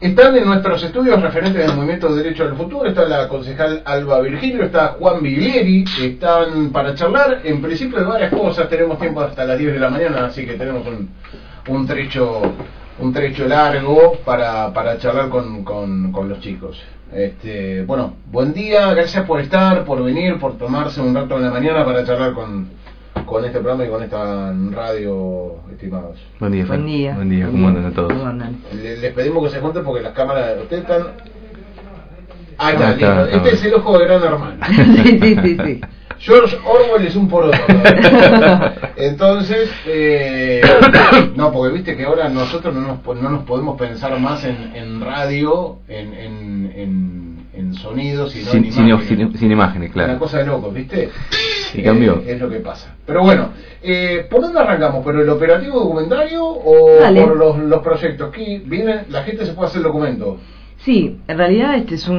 Están en nuestros estudios referentes del Movimiento Derecho al Futuro, está la concejal Alba Virgilio, está Juan Biglieri, están para charlar en principio de varias cosas. Tenemos tiempo hasta las 10 de la mañana, así que tenemos un trecho largo para charlar con los chicos. Bueno, buen día, gracias por estar, por venir, por tomarse un rato en la mañana para charlar con este programa y con esta radio, estimados. Buen día, Buen día. Buen día, ¿cómo andan a todos? ¿Cómo andan? Les pedimos que se junten porque las cámaras de ustedes están... Ah, no, está, este es el ojo de Gran Hermano. Sí. George Orwell es un poroto. Entonces, no, porque viste que ahora nosotros no nos podemos pensar más en radio, en sonidos, sino en imágenes. Sin imágenes, claro. Una cosa de locos, ¿viste? Y cambió. Es lo que pasa. Pero bueno, ¿por dónde arrancamos? ¿Por el operativo documentario o Dale. por los proyectos? ¿Qué viene? La gente se puede hacer documento. Sí, en realidad este es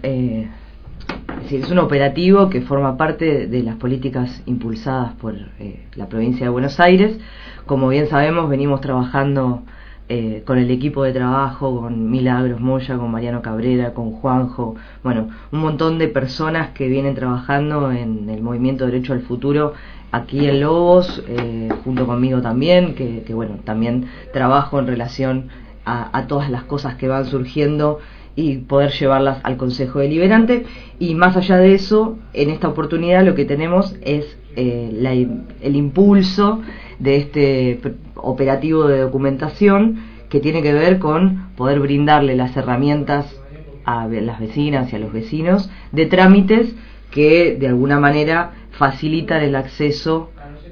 es un operativo que forma parte de las políticas impulsadas por la provincia de Buenos Aires. Como bien sabemos, venimos trabajando con el equipo de trabajo, con Milagros Moya, con Mariano Cabrera, con Juanjo, bueno, un montón de personas que vienen trabajando en el Movimiento Derecho al Futuro aquí en Lobos, junto conmigo también, que bueno, también trabajo en relación a todas las cosas que van surgiendo y poder llevarlas al Consejo Deliberante. Y más allá de eso, en esta oportunidad lo que tenemos es el impulso de este operativo de documentación que tiene que ver con poder brindarle las herramientas a las vecinas y a los vecinos de trámites que de alguna manera facilitan el acceso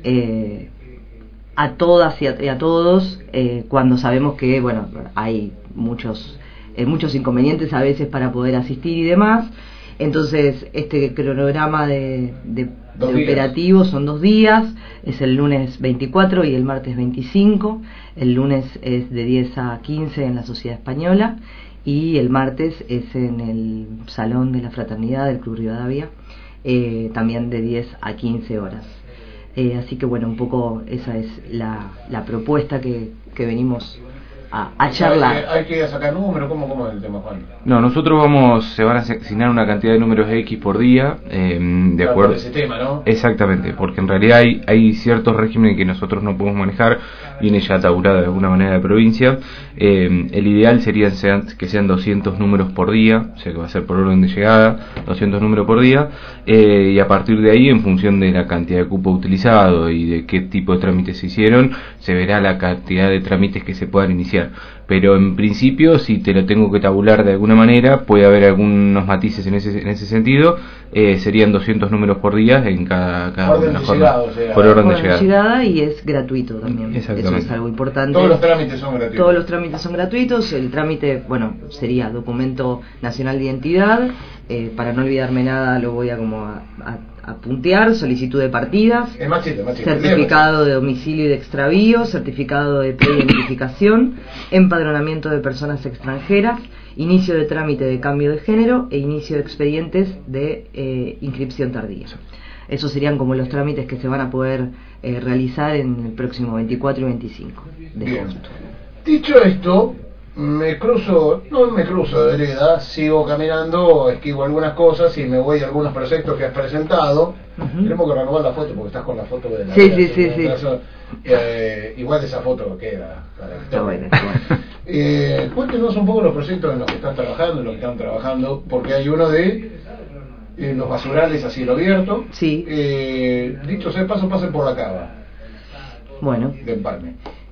a todas y a todos, cuando sabemos que bueno, hay muchos inconvenientes a veces para poder asistir y demás. Entonces este cronograma de operativo son 2 días, es el lunes 24 y el martes 25. El lunes es de 10 a 15 en la Sociedad Española y el martes es en el Salón de la Fraternidad del Club Rivadavia, también de 10 a 15 horas. Así que bueno, un poco esa es la propuesta que venimos a charlar. Hay que sacar números, ¿cómo es el tema, Juan? No, se van a asignar una cantidad de números X por día, de acuerdo. Por ese tema, ¿no? Exactamente, porque en realidad hay ciertos regímenes que nosotros no podemos manejar, viene ya tabulada de alguna manera de provincia. El ideal sería que sean 200 números por día, o sea que va a ser por orden de llegada, 200 números por día, y a partir de ahí, en función de la cantidad de cupo utilizado y de qué tipo de trámites se hicieron, se verá la cantidad de trámites que se puedan iniciar. Pero en principio, si te lo tengo que tabular de alguna manera, puede haber algunos matices en ese sentido. Serían 200 números por día en cada orden una de jornada, llegada, o sea, por orden de llegada. Y es gratuito también. Eso es algo importante. Todos los trámites son gratuitos. Todos los trámites son gratuitos. El trámite, bueno, sería documento nacional de identidad. Para no olvidarme nada, lo voy a puntear: solicitud de partidas, machito. certificado de domicilio y de extravío, certificado de preidentificación, empadronamiento de personas extranjeras, inicio de trámite de cambio de género e inicio de expedientes de inscripción tardía. Esos serían como los trámites que se van a poder realizar en el próximo 24 y 25 de agosto. Dicho esto, no me cruzo de vereda, sigo caminando, esquivo algunas cosas y me voy a algunos proyectos que has presentado. Tenemos que renovar la foto porque estás con la foto de la... Sí. Igual esa foto queda para Está bueno. Cuéntenos un poco los proyectos en los que están trabajando, porque hay uno de los basurales a cielo abierto. Sí. Dicho sea de paso, pasen por la cava. Bueno. De Empalme.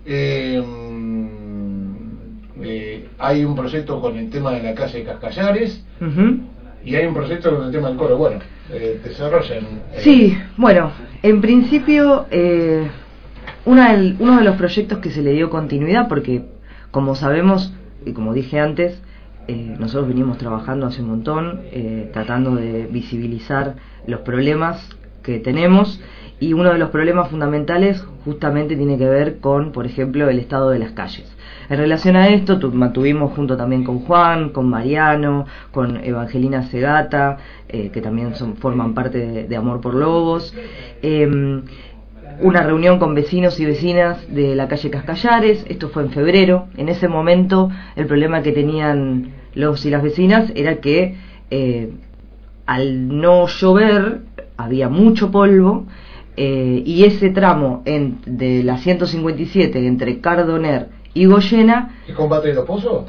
Hay un proyecto con el tema de la calle de Cascallares. Y hay un proyecto con el tema del coro. Bueno, desarrollen. Sí, bueno, en principio uno de los proyectos que se le dio continuidad, porque como sabemos y como dije antes, nosotros venimos trabajando hace un montón, tratando de visibilizar los problemas que tenemos, y uno de los problemas fundamentales justamente tiene que ver con, por ejemplo, el estado de las calles. En relación a esto, mantuvimos junto también con Juan, con Mariano, con Evangelina Segata, que también forman parte de Amor por Lobos, una reunión con vecinos y vecinas de la calle Cascallares. Esto fue en febrero. En ese momento el problema que tenían los y las vecinas era que al no llover había mucho polvo, y ese tramo de la 157 entre Cardoner y Goyena... ¿El combate de los pozos?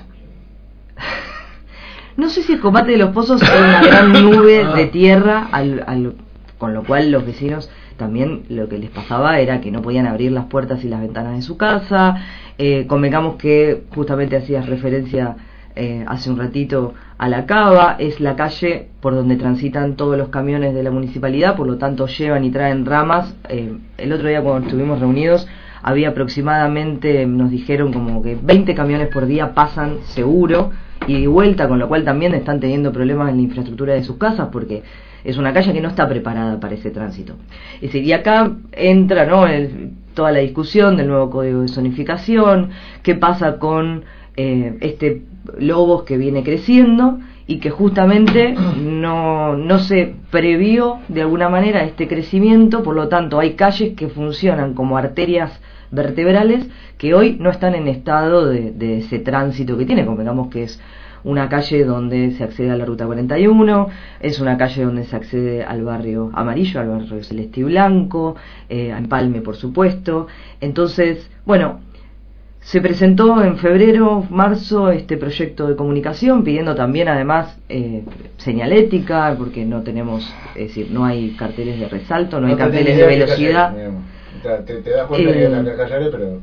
No sé si el combate de los pozos es una gran nube de tierra, con lo cual los vecinos también lo que les pasaba era que no podían abrir las puertas y las ventanas de su casa. Convengamos que justamente hacías referencia hace un ratito a la Cava, es la calle por donde transitan todos los camiones de la municipalidad, por lo tanto llevan y traen ramas. El otro día cuando estuvimos reunidos había aproximadamente, nos dijeron como que 20 camiones por día pasan seguro y vuelta, con lo cual también están teniendo problemas en la infraestructura de sus casas porque es una calle que no está preparada para ese tránsito. Es decir, y acá entra, ¿no?, toda la discusión del nuevo código de zonificación, qué pasa con este Lobos que viene creciendo y que justamente no se previó de alguna manera este crecimiento, por lo tanto hay calles que funcionan como arterias vertebrales que hoy no están en estado de ese tránsito que tiene. Convengamos que es una calle donde se accede a la Ruta 41, es una calle donde se accede al barrio Amarillo, al barrio Celeste y Blanco, a Empalme por supuesto. Entonces, bueno, se presentó en febrero, marzo este proyecto de comunicación pidiendo también además señalética, porque no tenemos, es decir, no hay carteles de resalto, no hay carteles de velocidad. Te das cuenta que la Cascallares, pero...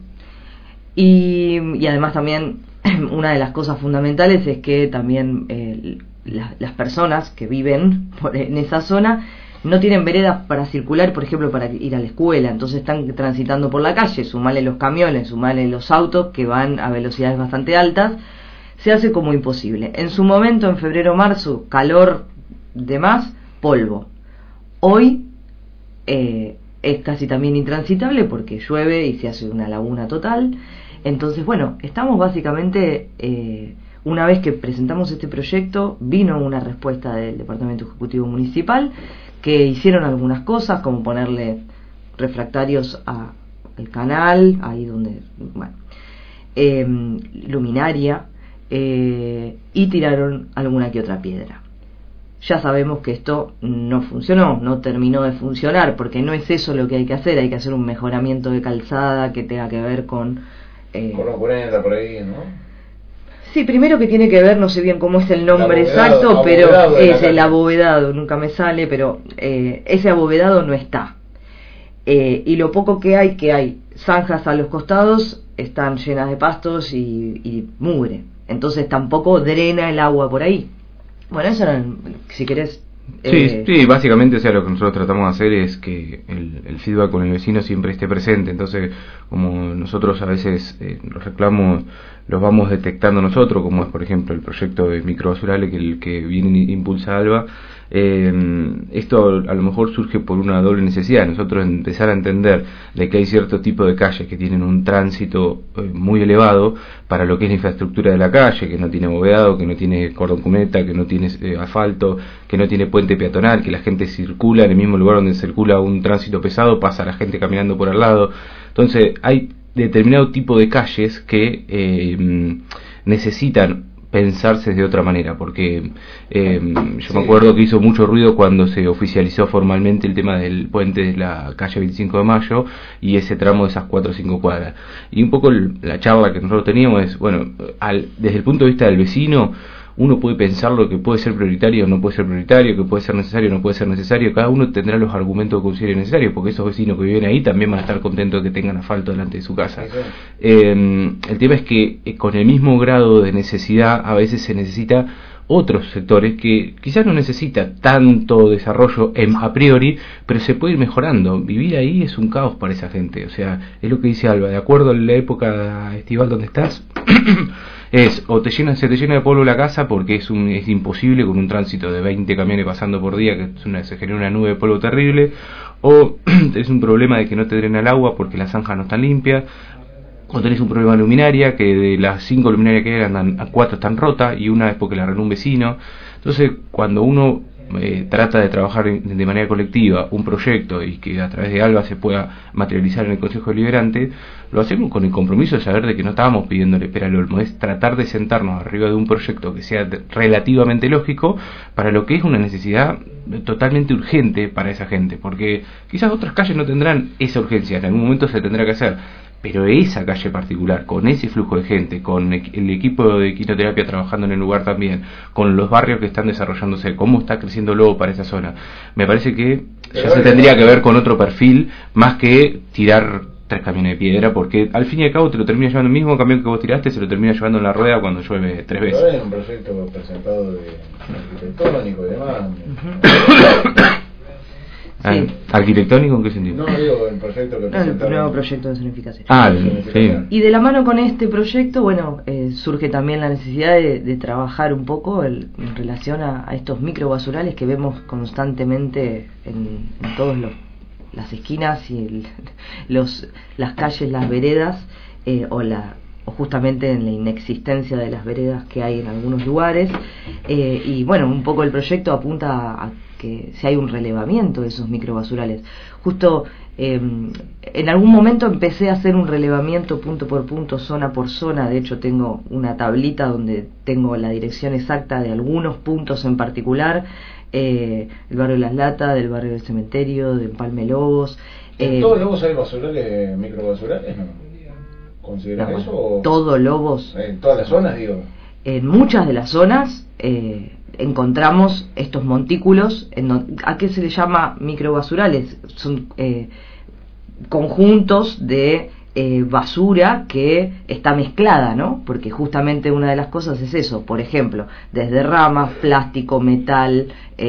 Y además también una de las cosas fundamentales es que también las personas que viven en esa zona no tienen veredas para circular, por ejemplo, para ir a la escuela, entonces están transitando por la calle, sumale los camiones, sumale los autos que van a velocidades bastante altas, se hace como imposible. En su momento, en febrero, marzo, calor de más, polvo. Hoy es casi también intransitable porque llueve y se hace una laguna total. Entonces, bueno, estamos básicamente, una vez que presentamos este proyecto, vino una respuesta del Departamento Ejecutivo Municipal, que hicieron algunas cosas, como ponerle refractarios al canal, ahí donde, bueno, luminaria, y tiraron alguna que otra piedra. Ya sabemos que esto no funcionó, no terminó de funcionar, porque no es eso lo que hay que hacer un mejoramiento de calzada que tenga que ver con ponerla por ahí, ¿no? Sí, primero que tiene que ver, no sé bien cómo es el nombre exacto, pero es el abovedado, nunca me sale, pero ese abovedado no está. Y lo poco que hay zanjas a los costados, están llenas de pastos y mugre. Entonces tampoco drena el agua por ahí. Bueno, eso era, si querés... Sí, básicamente, o sea, lo que nosotros tratamos de hacer es que el feedback con el vecino siempre esté presente. Entonces, como nosotros a veces los reclamos los vamos detectando nosotros, como es por ejemplo el proyecto de microbasurales que viene impulsa Alba, esto a lo mejor surge por una doble necesidad. Nosotros empezar a entender de que hay cierto tipo de calles que tienen un tránsito muy elevado para lo que es la infraestructura de la calle, que no tiene abovedado, que no tiene cordón cuneta, que no tiene asfalto, que no tiene puente peatonal, que la gente circula en el mismo lugar donde circula un tránsito pesado, pasa la gente caminando por al lado. Entonces hay determinado tipo de calles que necesitan pensarse de otra manera, porque yo me acuerdo que hizo mucho ruido cuando se oficializó formalmente el tema del puente de la calle 25 de Mayo y ese tramo de esas 4 o 5 cuadras. Y un poco la charla que nosotros teníamos es, bueno, desde el punto de vista del vecino, uno puede pensar lo que puede ser prioritario o no puede ser prioritario, que puede ser necesario o no puede ser necesario. Cada uno tendrá los argumentos que considere necesarios, porque esos vecinos que viven ahí también van a estar contentos de que tengan asfalto delante de su casa. El tema es que con el mismo grado de necesidad a veces se necesita otros sectores que quizás no necesita tanto desarrollo a priori, pero se puede ir mejorando. Vivir ahí es un caos para esa gente, o sea, es lo que dice Alba, de acuerdo a la época estival donde estás, o se te llena de polvo la casa porque es imposible con un tránsito de 20 camiones pasando por día, que se genera una nube de polvo terrible, o es un problema de que no te drena el agua porque las zanjas no están limpias, o tenés un problema de luminaria, que de las 5 luminarias que eran, 4 están rotas y una es porque la arregló un vecino. Entonces, cuando uno trata de trabajar de manera colectiva un proyecto y que a través de ALBA se pueda materializar en el Consejo Deliberante, lo hacemos con el compromiso de saber de que no estábamos pidiéndole pera al olmo, es tratar de sentarnos arriba de un proyecto que sea relativamente lógico para lo que es una necesidad totalmente urgente para esa gente, porque quizás otras calles no tendrán esa urgencia, en algún momento se tendrá que hacer, pero esa calle particular, con ese flujo de gente, con el equipo de quinoterapia trabajando en el lugar también, con los barrios que están desarrollándose, cómo está creciendo Lobo para esa zona, me parece que ya se tendría que ver con otro perfil, más que tirar 3 camiones de piedra, porque al fin y al cabo te lo termina llevando el mismo camión que vos tiraste, se lo termina llevando en la rueda cuando llueve 3 veces. Pero hay un proyecto presentado de arquitectónico y demás. Sí. ¿Arquitectónico en qué sentido? No, digo el proyecto que presentaron. El nuevo proyecto de zonificación. Sí. Y de la mano con este proyecto, bueno, surge también la necesidad de trabajar un poco en relación a estos microbasurales que vemos constantemente en todos las esquinas y las calles, las veredas, o justamente en la inexistencia de las veredas que hay en algunos lugares. Y bueno, un poco el proyecto apunta a que si hay un relevamiento de esos microbasurales. Justo en algún momento empecé a hacer un relevamiento punto por punto, zona por zona. De hecho tengo una tablita donde tengo la dirección exacta de algunos puntos en particular, el barrio de Las Latas, del barrio del Cementerio, de Empalme Lobos. ¿En todos Lobos hay basurales, microbasurales? ¿No? ¿Consideras eso? O... ¿Todo Lobos? ¿En todas las zonas, digo? En muchas de las zonas encontramos estos montículos. ¿A qué se le llama microbasurales? Son conjuntos de basura que está mezclada, ¿no? Porque justamente una de las cosas es eso, por ejemplo, desde ramas, plástico, metal,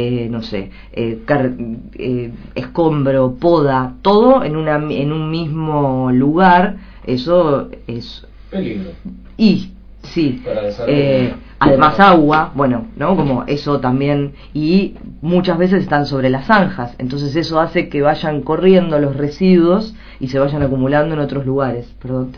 escombro, poda, todo en un mismo lugar. Eso es peligro. Y sí, además agua, bueno, ¿no? Como eso también, y muchas veces están sobre las zanjas, entonces eso hace que vayan corriendo los residuos y se vayan acumulando en otros lugares. Perdón.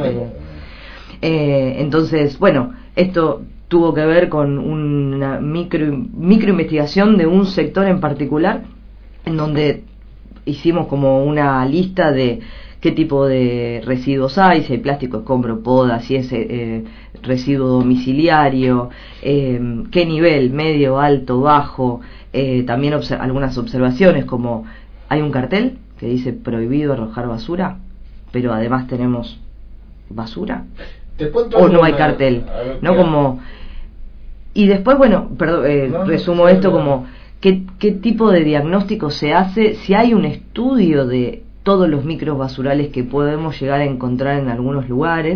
Entonces, bueno, esto tuvo que ver con una micro investigación de un sector en particular, en donde hicimos como una lista de qué tipo de residuos hay, si hay plástico, escombro, poda, si es residuo domiciliario, qué nivel, medio, alto, bajo. También algunas observaciones, como hay un cartel que dice prohibido arrojar basura, pero además tenemos basura, o no hay cartel, ¿no? Como... Y después, bueno, resumo esto como qué tipo de diagnóstico se hace, si hay un estudio de todos los microbasurales que podemos llegar a encontrar en algunos lugares,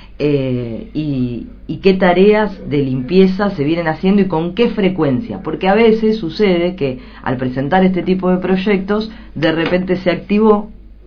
y qué tareas de limpieza se vienen haciendo y con qué frecuencia, porque a veces sucede que al presentar este tipo de proyectos de repente se activó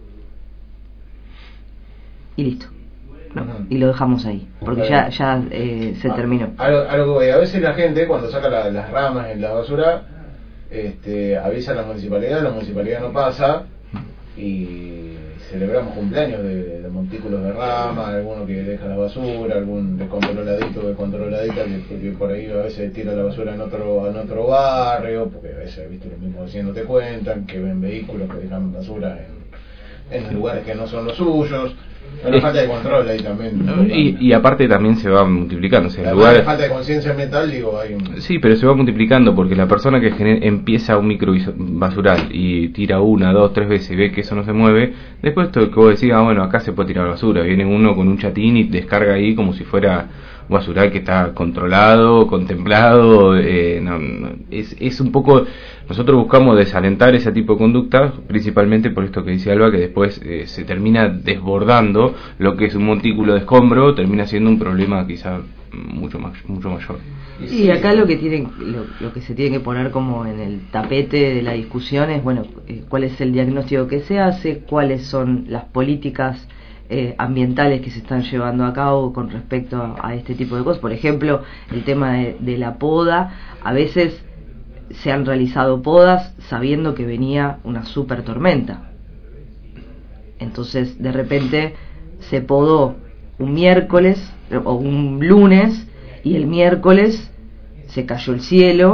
y listo, ¿no? Y lo dejamos ahí porque ya se terminó. Algo a veces la gente cuando saca las ramas en la basura avisa a la municipalidad no pasa, y celebramos cumpleaños de montículos de rama, alguno que deja la basura, algún descontroladito que por ahí a veces tira la basura en otro barrio, porque a veces, viste, los mismos vecinos te cuentan que ven vehículos que dejan basura en lugares que no son los suyos. Pero falta de control ahí también. Y aparte también se va multiplicando. O sea, lugares... falta de conciencia ambiental, digo, hay Sí, pero se va multiplicando porque la persona que empieza un micro basural y tira 1, 2, 3 veces y ve que eso no se mueve, después esto que vos decís, bueno, acá se puede tirar basura. Viene uno con un chatín y descarga ahí como si fuera basural que está controlado, contemplado. Es un poco... Nosotros buscamos desalentar ese tipo de conducta, principalmente por esto que dice Alba, que después se termina desbordando lo que es un montículo de escombro, termina siendo un problema quizá mucho mayor. Y acá lo que se tiene que poner como en el tapete de la discusión es, bueno, cuál es el diagnóstico que se hace, cuáles son las políticas ambientales que se están llevando a cabo con respecto a este tipo de cosas. Por ejemplo, el tema de la poda. A veces se han realizado podas sabiendo que venía una super tormenta, entonces de repente se podó un miércoles o un lunes y el miércoles se cayó el cielo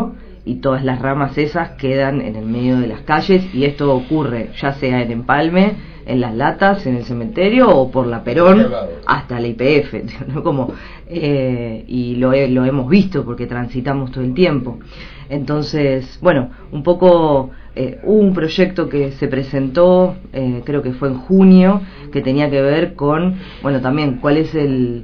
y todas las ramas esas quedan en el medio de las calles, y esto ocurre ya sea en Empalme, en Las Latas, en el cementerio, o por la Perón hasta la YPF, ¿no? Como, y lo hemos visto porque transitamos todo el tiempo. Entonces, bueno, un poco hubo un proyecto que se presentó, creo que fue en junio, que tenía que ver con, bueno, también cuál es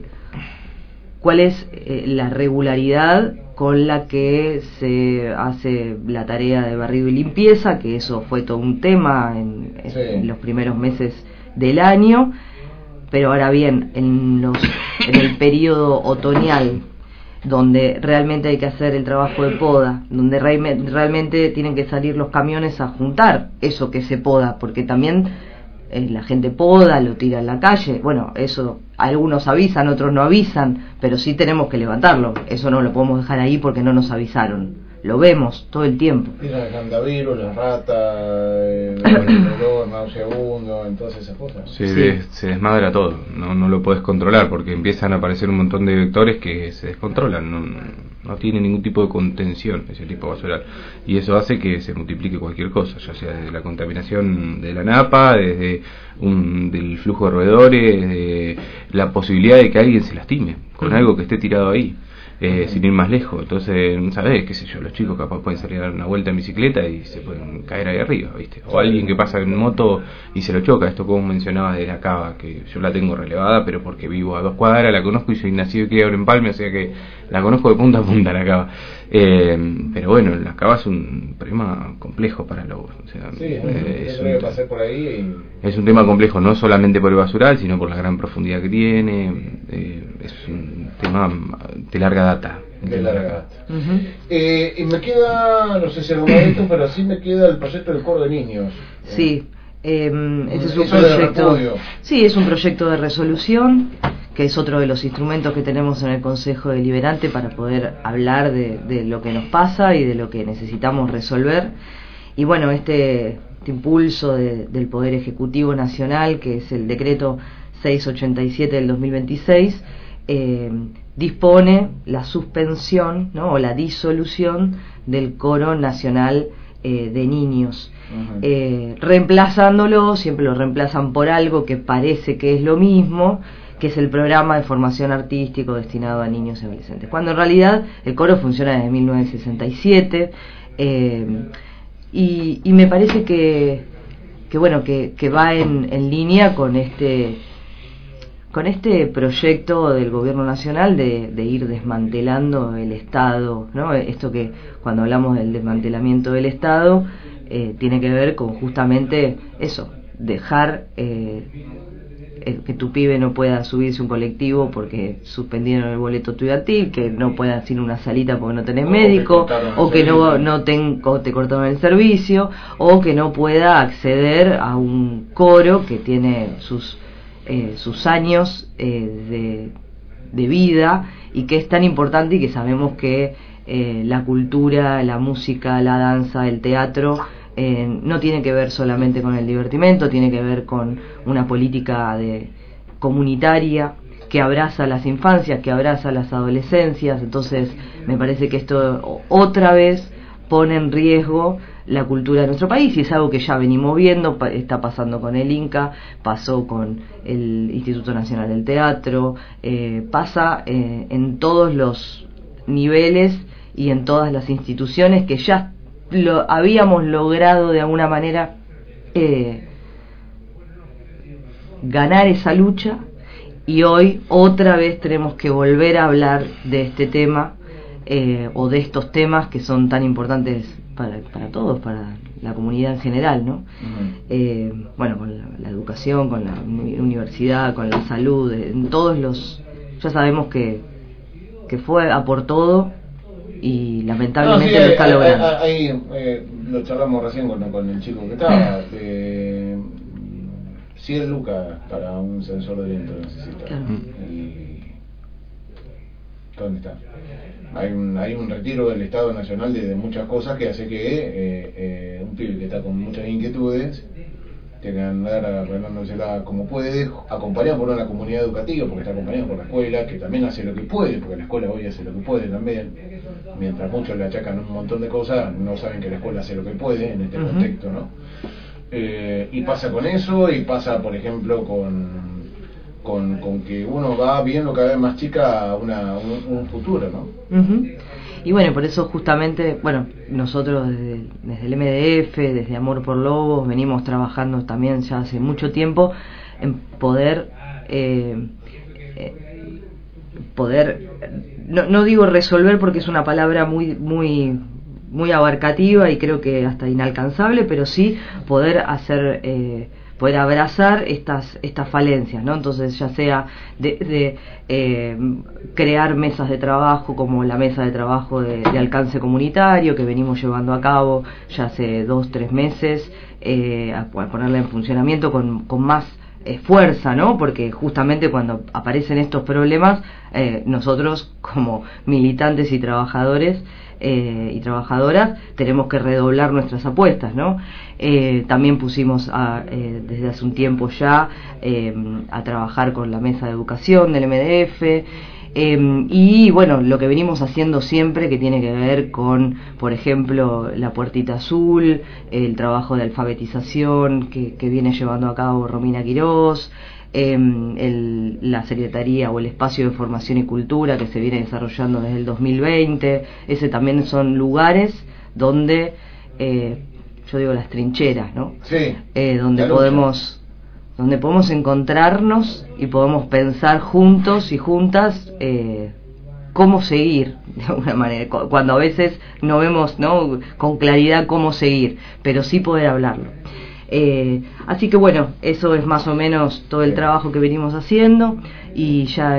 la regularidad con la que se hace la tarea de barrido y limpieza, que eso fue todo un tema en los primeros meses del año. Pero ahora bien, en el periodo otoñal, donde realmente hay que hacer el trabajo de poda, donde realmente tienen que salir los camiones a juntar eso que se poda, porque también la gente poda, lo tira en la calle, bueno, eso algunos avisan, otros no avisan, pero sí tenemos que levantarlo, eso no lo podemos dejar ahí porque no nos avisaron, lo vemos todo el tiempo. Tiran el candavirus, las ratas, el dolor nauseabundo, entonces esas cosas. Sí. Se desmadra todo, no lo puedes controlar porque empiezan a aparecer un montón de vectores que se descontrolan, no tiene ningún tipo de contención ese tipo basural, y eso hace que se multiplique cualquier cosa, ya sea desde la contaminación de la napa, desde del flujo de roedores, de la posibilidad de que alguien se lastime con algo que esté tirado ahí. Sin ir más lejos. Entonces, ¿sabés? Qué sé yo, los chicos capaz pueden salir a dar una vuelta en bicicleta y se pueden caer ahí arriba, ¿viste? O alguien que pasa en moto y se lo choca. Esto como mencionabas de la cava, que yo la tengo relevada, pero porque vivo a 2 cuadras, la conozco y soy nacido y criado en Empalme, o sea que la conozco de punta a punta la cava. Pero bueno, la cava es un problema complejo para Lobos. O sea, es un tema complejo, no solamente por el basural, sino por la gran profundidad que tiene. Es un tema de larga data. Y me queda, no sé si algo más de esto, pero sí me queda el proyecto del coro de niños. Sí, ese es un proyecto. Sí, es un proyecto de resolución, que es otro de los instrumentos que tenemos en el Consejo Deliberante para poder hablar de lo que nos pasa y de lo que necesitamos resolver. Y bueno, este impulso del Poder Ejecutivo Nacional, que es el decreto 687 del 2026, dispone la suspensión, ¿no?, o la disolución del Coro Nacional de Niños, reemplazándolo, siempre lo reemplazan por algo que parece que es lo mismo, que es el programa de formación artístico destinado a niños y adolescentes, cuando en realidad el coro funciona desde 1967, y me parece que bueno, que va en línea con este proyecto del gobierno nacional de ir desmantelando el Estado, ¿no? Esto que cuando hablamos del desmantelamiento del Estado tiene que ver con justamente eso, dejar que tu pibe no pueda subirse un colectivo porque suspendieron el boleto estudiantil, que no puedas ir a una salita porque no tenés médico, o que te cortaron el servicio, o que no pueda acceder a un coro que tiene sus años de vida, y que es tan importante, y que sabemos que la cultura, la música, la danza, el teatro no tiene que ver solamente con el divertimento, tiene que ver con una política comunitaria que abraza a las infancias, que abraza a las adolescencias. Entonces me parece que esto otra vez pone en riesgo la cultura de nuestro país, y es algo que ya venimos viendo, está pasando con el INCA, pasó con el Instituto Nacional del Teatro, pasa en todos los niveles y en todas las instituciones que ya lo habíamos logrado de alguna manera ganar esa lucha, y hoy otra vez tenemos que volver a hablar de este tema, o de estos temas que son tan importantes para todos, para la comunidad en general, ¿no? Bueno, con la educación, con la universidad, con la salud, en todos ya sabemos que fue a por todo, y lamentablemente lo está logrando. Ahí lo charlamos recién con el chico que estaba. 100 lucas para un sensor de viento necesita. Claro. Y ¿dónde está? Hay un retiro del Estado Nacional de muchas cosas que hace que un pibe que está con muchas inquietudes tenga que andar arreglándosela como puede, acompañado por una comunidad educativa, porque está acompañado por la escuela, que también hace lo que puede, porque la escuela hoy hace lo que puede también, mientras muchos le achacan un montón de cosas, no saben que la escuela hace lo que puede en este contexto, ¿no? Y pasa con eso, y pasa, por ejemplo, con que uno va viendo cada vez más chica un futuro, ¿no? Y bueno, por eso justamente, bueno, nosotros desde el MDF, desde Amor por Lobos, venimos trabajando también ya hace mucho tiempo en poder no digo resolver porque es una palabra muy abarcativa y creo que hasta inalcanzable, pero sí poder poder abrazar estas falencias, ¿no? Entonces, ya sea de crear mesas de trabajo como la mesa de trabajo de alcance comunitario que venimos llevando a cabo ya hace 2-3 meses, a ponerla en funcionamiento con más fuerza, ¿no? Porque justamente cuando aparecen estos problemas, nosotros como militantes y trabajadores y trabajadoras tenemos que redoblar nuestras apuestas, ¿no? También pusimos desde hace un tiempo ya a trabajar con la mesa de educación del MDF. Y bueno, lo que venimos haciendo siempre, que tiene que ver con, por ejemplo, la puertita azul, el trabajo de alfabetización que viene llevando a cabo Romina Quirós, la Secretaría o el Espacio de Formación y Cultura que se viene desarrollando desde el 2020. Ese también son lugares donde, yo digo las trincheras, ¿no? Sí, donde podemos encontrarnos y podemos pensar juntos y juntas cómo seguir, de alguna manera, cuando a veces no vemos, ¿no?, con claridad cómo seguir, pero sí poder hablarlo. Así que bueno, eso es más o menos todo el trabajo que venimos haciendo, y ya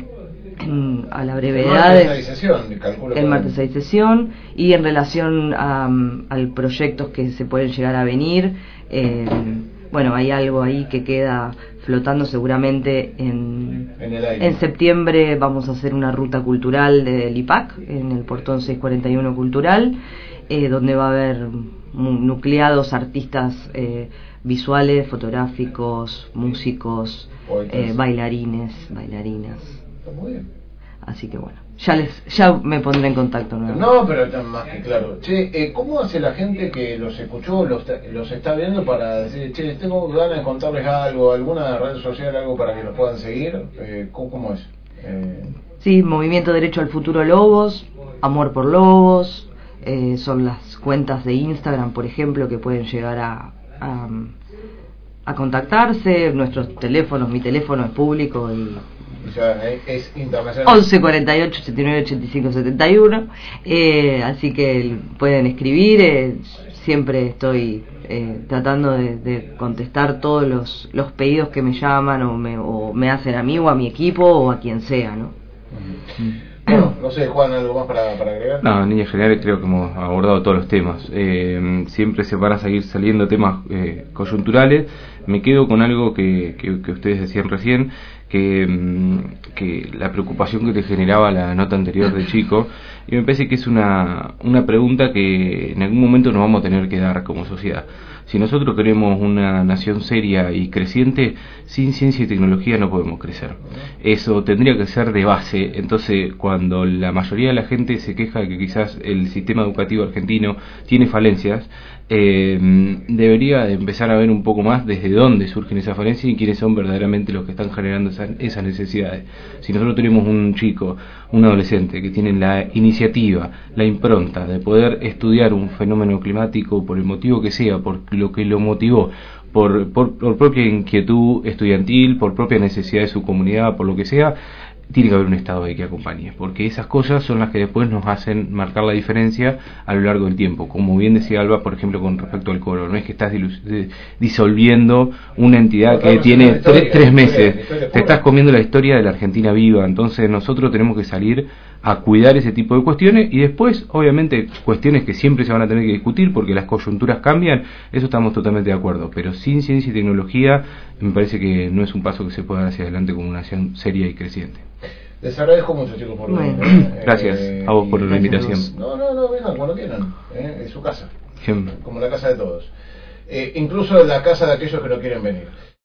a la brevedad el martes hay sesión, y en relación al proyectos que se pueden llegar a venir, bueno, hay algo ahí que queda flotando seguramente en septiembre. Vamos a hacer una ruta cultural del IPAC en el Portón 641 Cultural, donde va a haber nucleados artistas visuales, fotográficos, músicos, bailarinas. Está muy bien. Así que bueno, ya me pondré en contacto nuevamente. No, pero está más que claro. Che, ¿cómo hace la gente que los escuchó, los está viendo para decir, che, tengo ganas de contarles algo, alguna red social, algo para que los puedan seguir? ¿Cómo es? Sí, Movimiento Derecho al Futuro Lobos, Amor por Lobos, son las cuentas de Instagram, por ejemplo, que pueden llegar a contactarse. Nuestros teléfonos, mi teléfono es público y ya es internacional. 11 48 89 85 71, así que pueden escribir. Siempre estoy tratando de contestar todos los pedidos que me llaman o me hacen a mí o a mi equipo o a quien sea, ¿no? Bueno, no sé, Juan, ¿algo más para agregar? No, en líneas generales creo que hemos abordado todos los temas. Siempre se van a seguir saliendo temas coyunturales. Me quedo con algo que ustedes decían recién, que la preocupación que te generaba la nota anterior de chico, y me parece que es una pregunta que en algún momento nos vamos a tener que dar como sociedad. Si nosotros queremos una nación seria y creciente, sin ciencia y tecnología no podemos crecer. Eso tendría que ser de base. Entonces, cuando la mayoría de la gente se queja de que quizás el sistema educativo argentino tiene falencias, debería de empezar a ver un poco más desde dónde surgen esas falencias y quiénes son verdaderamente los que están generando esas necesidades. Si nosotros tenemos un chico, un adolescente que tiene la iniciativa, la impronta de poder estudiar un fenómeno climático por el motivo que sea, por lo que lo motivó, por propia inquietud estudiantil, por propia necesidad de su comunidad, por lo que sea, tiene que haber un Estado ahí que acompañe, porque esas cosas son las que después nos hacen marcar la diferencia a lo largo del tiempo. Como bien decía Alba, por ejemplo, con respecto al coro, no es que estás disolviendo una entidad que tiene 3 meses, te estás comiendo la historia de la Argentina viva. Entonces nosotros tenemos que salir a cuidar ese tipo de cuestiones, y después, obviamente, cuestiones que siempre se van a tener que discutir porque las coyunturas cambian, eso estamos totalmente de acuerdo, pero sin ciencia y tecnología me parece que no es un paso que se pueda dar hacia adelante como una nación seria y creciente. Les agradezco mucho, chicos, por venir. Gracias a vos por la invitación. No, vengan cuando quieran, es su casa, Siempre. como la casa de todos, incluso la casa de aquellos que no quieren venir.